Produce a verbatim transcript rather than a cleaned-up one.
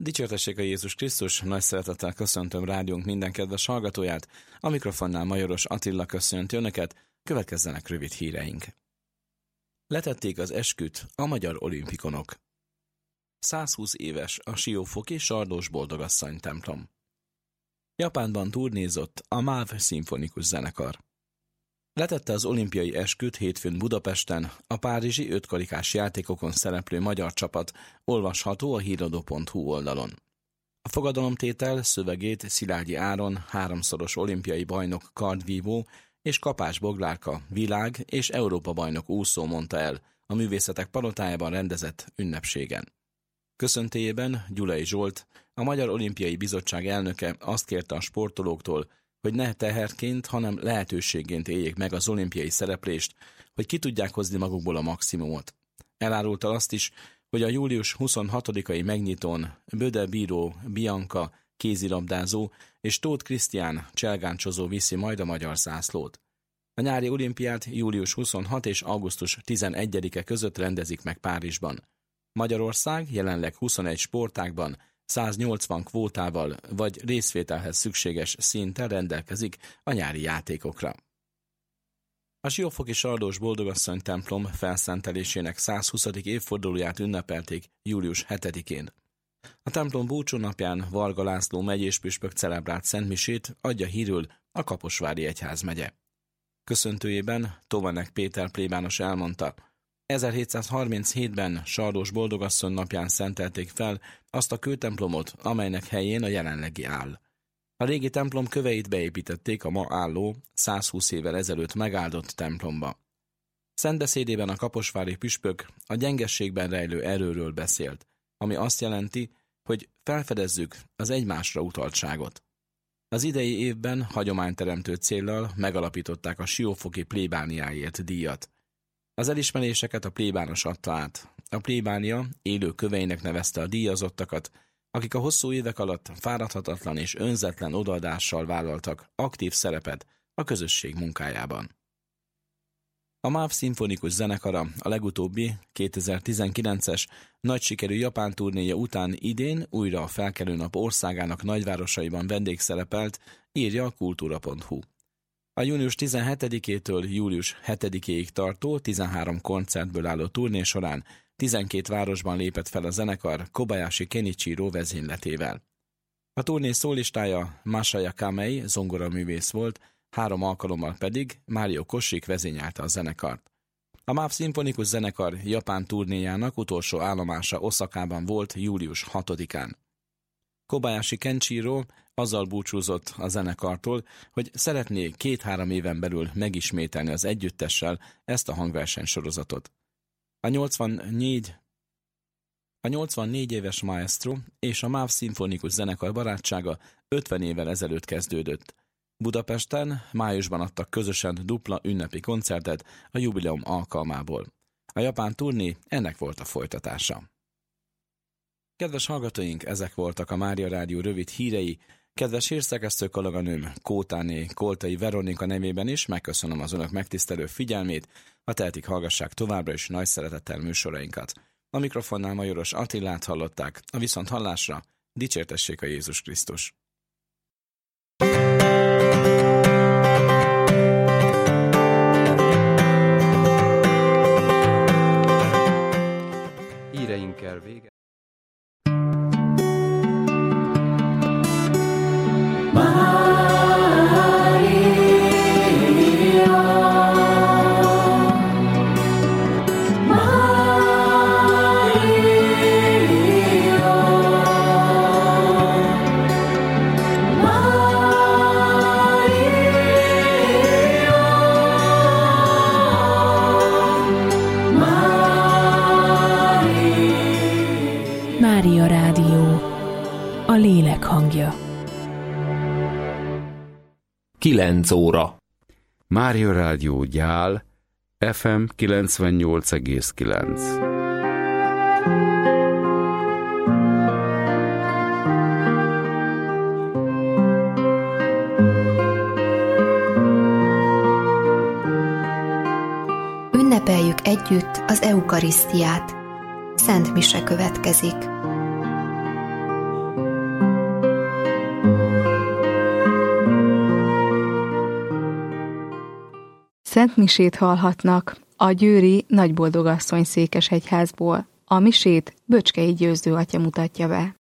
Dicsértessék a Jézus Krisztus, nagy szeretettel köszöntöm rádiónk minden kedves hallgatóját, a mikrofonnál Majoros Attila köszönti önöket, következzenek rövid híreink. Letették az esküt a magyar olimpikonok. százhúsz éves a Siófoki Sardós Boldogasszony templom. Japánban turnézott a MÁV szimfonikus zenekar. Letette az olimpiai esküt hétfőn Budapesten a párizsi ötkarikás játékokon szereplő magyar csapat, olvasható a híradó pont hu oldalon. A fogadalomtétel szövegét Szilágyi Áron, háromszoros olimpiai bajnok kardvívó és Kapás Boglárka világ- és Európa-bajnok úszó mondta el a Művészetek Palotájában rendezett ünnepségen. Köszöntélyében Gyulai Zsolt, a Magyar Olimpiai Bizottság elnöke azt kérte a sportolóktól, hogy ne teherként, hanem lehetőségként éljék meg az olimpiai szereplést, hogy ki tudják hozni magukból a maximumot. Elárulta azt is, hogy a július huszonhatodikai megnyitón Böde Bíró Bianca kézilabdázó és Tóth Krisztián cselgáncsozó viszi majd a magyar zászlót. A nyári olimpiát július huszonhatodika és augusztus tizenegyedike között rendezik meg Párizsban. Magyarország jelenleg huszonegy sportágban száznyolcvan kvótával vagy részvételhez szükséges szinttel rendelkezik a nyári játékokra. A Siófoki Sardós Boldogasszony templom felszentelésének százhuszadik évfordulóját ünnepelték július hetedikén. A templom búcsúnapján Varga László megyéspüspök celebrált szentmisét adja hírül a Kaposvári egyházmegye. Köszöntőjében Tovanek Péter plébános elmondta, ezerhétszázharminchétben Sardós Boldogasszony napján szentelték fel azt a kőtemplomot, amelynek helyén a jelenlegi áll. A régi templom köveit beépítették a ma álló, százhúsz évvel ezelőtt megáldott templomba. Szentbeszédében a kaposvári püspök a gyengességben rejlő erőről beszélt, ami azt jelenti, hogy felfedezzük az egymásra utaltságot. Az idei évben hagyományteremtő céllal megalapították a Siófoki plébániáért díjat. Az elismeréseket a plébános adta át. A plébánia élő köveinek nevezte a díjazottakat, akik a hosszú évek alatt fáradhatatlan és önzetlen odaadással vállaltak aktív szerepet a közösség munkájában. A MÁV szimfonikus zenekara a legutóbbi kétezer-tizenkilences nagy sikerű japán turnéja után idén újra a Felkelő Nap országának nagyvárosaiban vendégszerepelt, írja a kultúra pont hu. A június tizenhetedikétől július hetedikéig tartó tizenhárom koncertből álló turné során tizenkét városban lépett fel a zenekar Kobayashi Kenichiro vezényletével. A turné szólistája Masaya Kamei zongoraművész volt, három alkalommal pedig Mário Kossik vezényelte a zenekart. A MÁV szimfonikus zenekar japán turnéjának utolsó állomása Oszakában volt július hatodikán. Kobayashi Kenichiro azzal búcsúzott a zenekartól, hogy szeretné két-három éven belül megismételni az együttessel ezt a hangversenysorozatot. A nyolcvannégy, a nyolcvannégy éves maestro és a MÁV szimfonikus zenekar barátsága ötven évvel ezelőtt kezdődött. Budapesten májusban adtak közösen dupla ünnepi koncertet a jubileum alkalmából. A japán turné ennek volt a folytatása. Kedves hallgatóink, ezek voltak a Mária Rádió rövid hírei. Kedves hírszerkesztő kolléganőm Kótáné Koltai Veronika nevében is megköszönöm az önök megtisztelő figyelmét, ha tehetik, hallgassák továbbra is nagy szeretettel műsorainkat. A mikrofonnál Majoros Attilát hallották, a viszont hallásra dicsértessék a Jézus Krisztus. Híreinkkel vége. Mária Rádió, a lélek hangja. kilenc óra. Mária Rádió Gyál, ef em kilencvennyolc egész kilenc. Ünnepeljük együtt az eukarisztiát. Szent mise következik. Szent misét hallhatnak a győri Nagyboldogasszony székesegyházból. A misét Böcskei Győzdő atya mutatja be.